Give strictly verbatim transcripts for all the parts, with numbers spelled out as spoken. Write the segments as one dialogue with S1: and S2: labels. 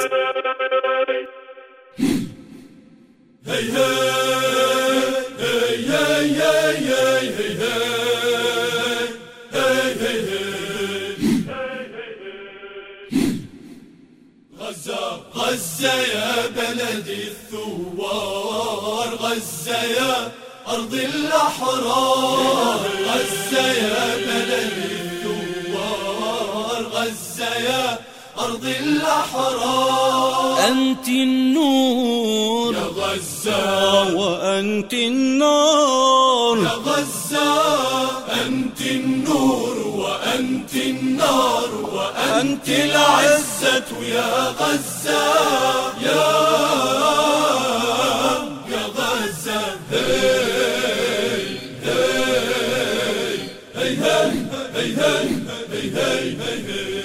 S1: غزة غزة يا بلدي الثوار، غزة يا أرض الأحرار، غزة يا بلدي الثوار، غزة يا أرض الأحرار.
S2: أنت النور
S1: يا غزة
S2: وأنت النار،
S1: يا غزة أنت النور وأنت النار وأنت العزة يا غزة يا يا غزة. هي هي هي هي هي هي هي.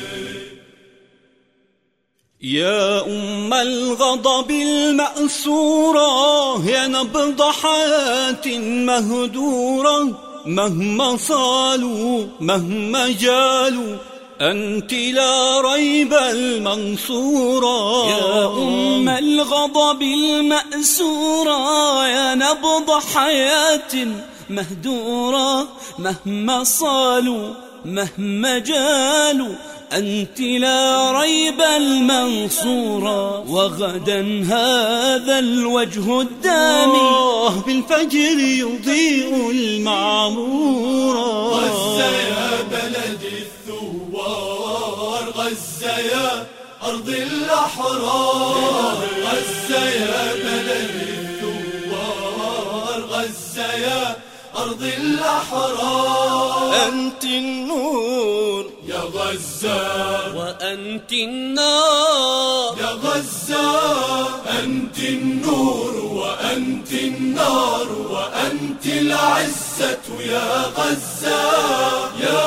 S2: يا أم الغضب المأسورة، يا نبض حياة مهدورة، مهما صالوا مهما جالوا أنت لا ريب المنصورة.
S3: يا أم الغضب المأسورة، يا نبض حياة مهدورة، مهما صالوا مهما جالوا أنت لا ريب المنصورة. وغدا هذا الوجه الدامي
S2: بالفجر يضيء المعمورة.
S1: غزة يا بلدي الثوار، غزة يا أرض الأحرار، غزة يا بلدي الثوار، غزة يا أرض الأحرار.
S2: أنت النور
S1: يا غزة
S3: وأنت النار،
S1: يا غزة أنت النور وأنت النار وأنت العزة يا غزة يا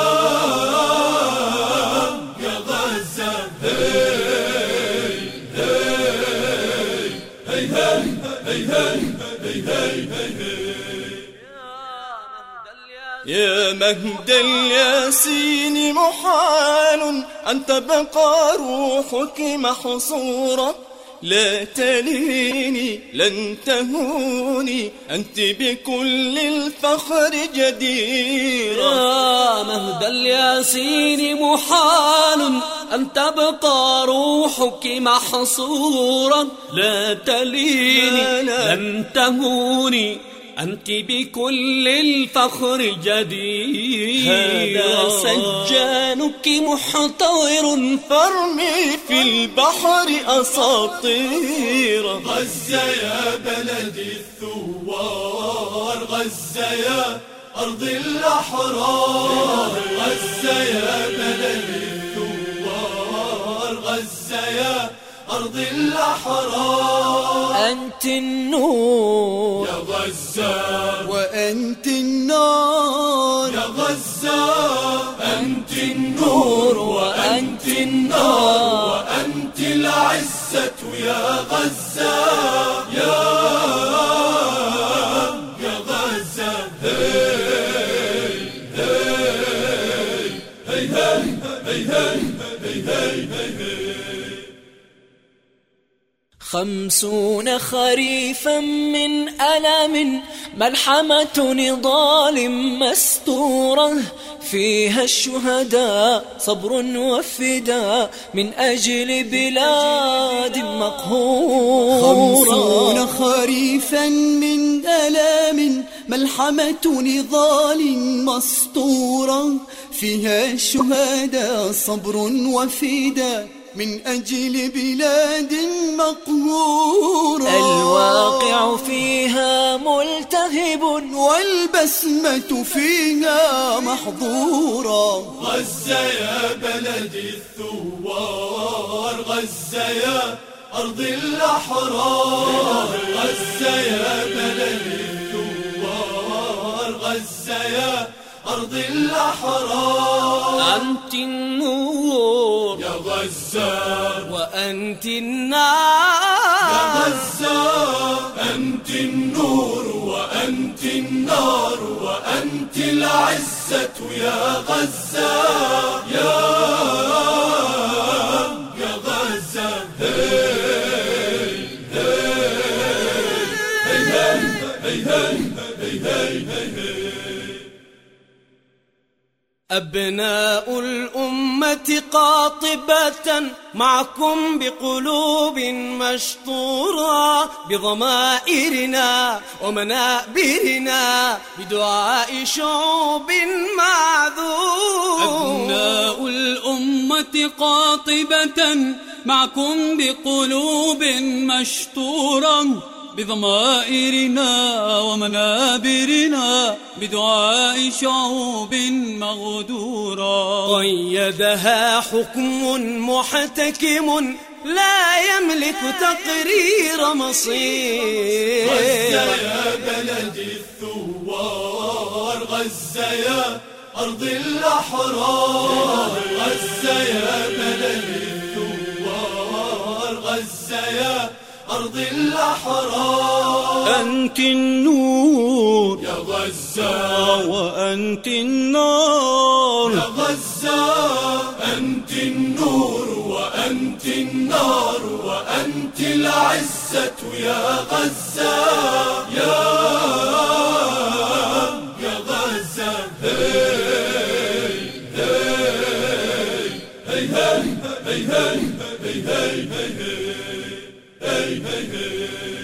S1: يا غزة. هي هي هي هي هي هي هي.
S2: يا مهد الياسين محال أن تبقى روحك محصورة، لا تليني لن تهوني أنت بكل الفخر جديرة.
S3: يا مهد الياسين محال أن تبقى روحك محصورا، لا تليني لن تهوني أنت بكل الفخر جدير.
S2: هذا سجانك محتضر فارمي في البحر أساطير.
S1: غزة يا بلدي الثوار، غزة يا أرض الأحرار، غزة يا بلدي الثوار، غزة يا أرض الأحرار.
S3: أنت النور
S1: يا غزة
S2: وأنت النار،
S1: يا غزة أنت النور وأنت النار وأنت العزة يا غزة يا يا غزة. هي هي هي هي هي هي هي.
S3: خمسون خريفا من ألم، ملحمة نضال مستورة، فيها الشهداء صبر وفداء من أجل بلاد مقهورة.
S4: خمسون خريفا من ألام، ملحمة نضال مسطورة، فيها الشهداء صبر وفداء من أجل بلاد مقهورة.
S3: الواقع فيها ملتهب
S4: والبسمة فيها محظورة.
S1: غزة يا بلدي الثوار، غزة يا أرض الأحرار، غزة يا بلدي الثوار، غزة يا أرض الأحرار.
S3: أنت النور
S1: يا غزة
S3: وأنت النار،
S1: يا غزة أنت النور وأنت النار وأنت العزة يا غزة يا يا غزة. هي هي هي هي هي.
S3: أبناء الأمة قاطبة معكم بقلوب مشطورة، بضمائرنا ومنابرنا بدعاء شعوب معذورة.
S5: أبناء الأمة قاطبة معكم بقلوب مشطورة، بضمائرنا ومنابرنا بدعاء شعوب مغدورة.
S3: قيدها حكم محتكم لا يملك تقرير مصير.
S1: غزة يا بلدي الثوار، غزة يا أرض الأحرار، غزة يا بلدي الثوار، غزة يا أرض الأحرار.
S2: أنت النور
S1: يا غزة
S2: وأنت النار،
S1: يا غزة أنت النور وأنت النار وأنت العزة يا غزة. يا يا غزة هي هي هي هي هي هي هي هي هي هي هي.